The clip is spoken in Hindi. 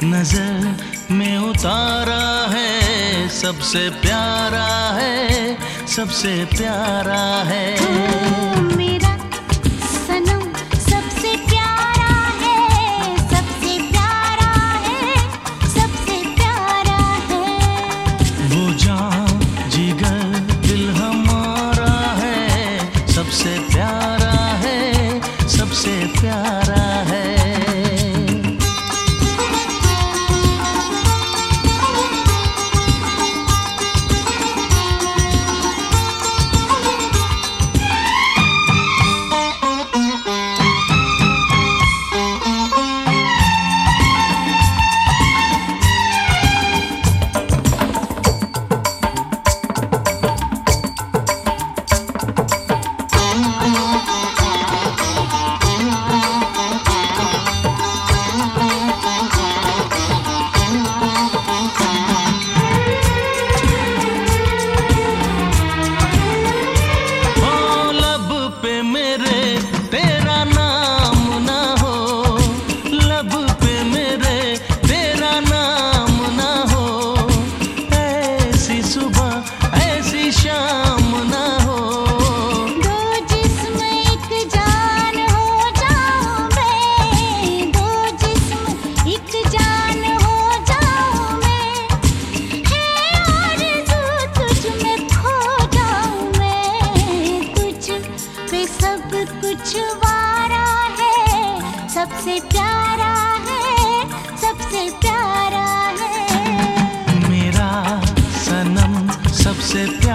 नजर में उतारा है, सबसे प्यारा है, सबसे प्यारा है। मेरा सनम सबसे प्यारा है, सबसे प्यारा है, सबसे प्यारा है। वो जान जिगर दिल हमारा है, सबसे प्यारा है, सबसे प्यारा है। कुछ वारा है, सबसे प्यारा है, सबसे प्यारा है। मेरा सनम सबसे